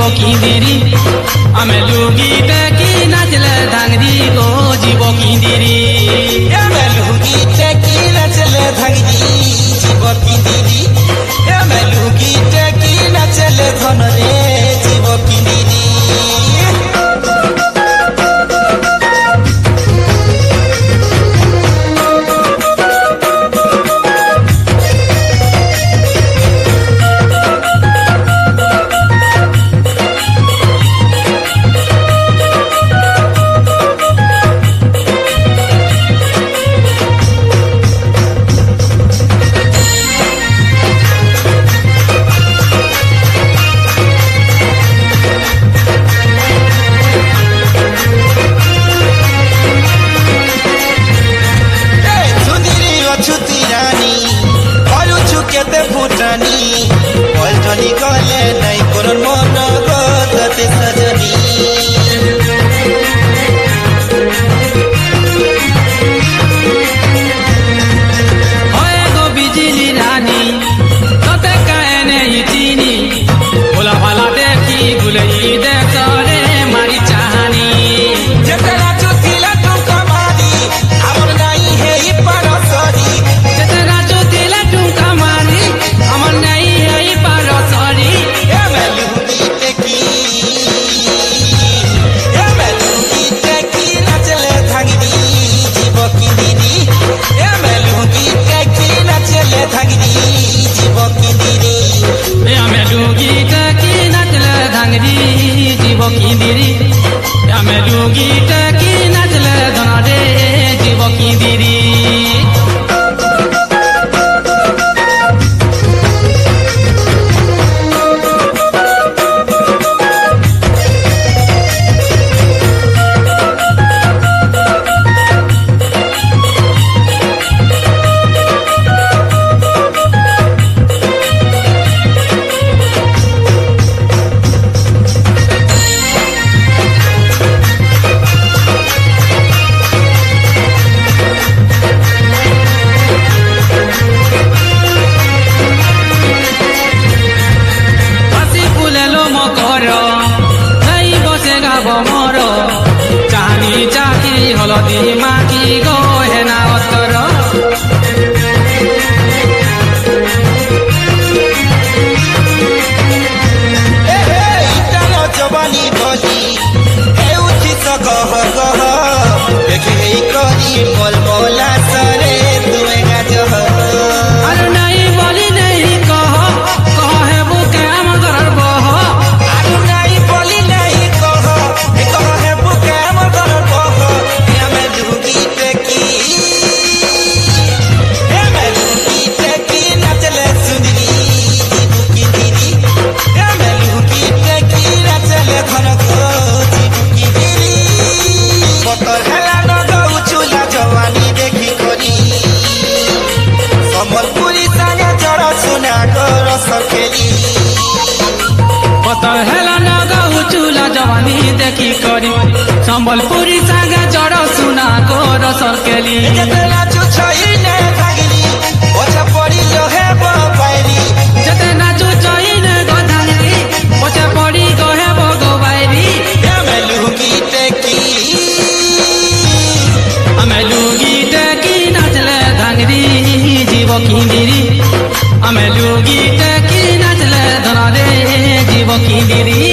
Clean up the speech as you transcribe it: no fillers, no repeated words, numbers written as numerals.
কিন্দিরি আমি লুঙ্গিটা কি নাচলে ধাংরি গো জীব কিন্দিরি আমি লুঙ্গিটা কি নাচলে ধাংরি জীব কিন্দিরি আমি লুঙ্গিটা কি নাচলে ধন রে জীব কিন্দিরি पलटनी गले नहीं कोन मन गते सजनी ओए गो बिजली रानी तते काहे नहीं चीनी भोला भाला देखी गुलई देख रे मारी चाहनी जेतना चुतिला तू कमानी हमर नहीं है ई परसरी जेतना चुतिला तू कमानी हमर नहीं है ई परसरी नाचले धांगरी जीव किंदिरी एमे लुंगीटा की नाचले धांगरी जीव किंदिरी আমি লুঙ্গিটা কি নাচলে ধাংরি জীব কিন্দিরি আমি লুঙ্গিটা কি নাচলে ধন রে জীব কিন্দিরি চাকরি হলদি মাটি গো হেনা অতর জবানি বলি হেউছি সগহ গহ দেখে করি মলমলা সরে তুমে গাজহ আর নাই বলি নাই কহ কহ হেবু কাম ঘর বহ আর নাই বলি নাই কহ কহ হেবু কাম ঘর বহ আমি লুঙ্গিটা কি নাচলে সুন্দরী জীব কিন্দিরি আমি লুঙ্গিটা কি নাচলে ঘন গো জীব কিন্দিরি পতর হেলা নগৌ চুলা জওয়ানি দেখি করি সম্বলপুরি সাঙ্গে জড় সুনা গর সখেলি পতর হেলা নগৌ চুলা জওয়ানি দেখি করি সম্বলপুরি সাঙ্গে জড় সুনা গোর সরকেলি যেতেলা চুছই নে ভাগিলি ওছা পড়িল হেব বাইরি যেতে নাচু চইনে গধানি পচে পড়ি গহে বগো বাইরি আমি লুঙ্গিটা কি আমি লুঙ্গিটা কি নাচলে ধাংরি জীব কিন্দিরি আমি লুঙ্গিটা কি নাচলে ধন রে জীব কিন্দিরি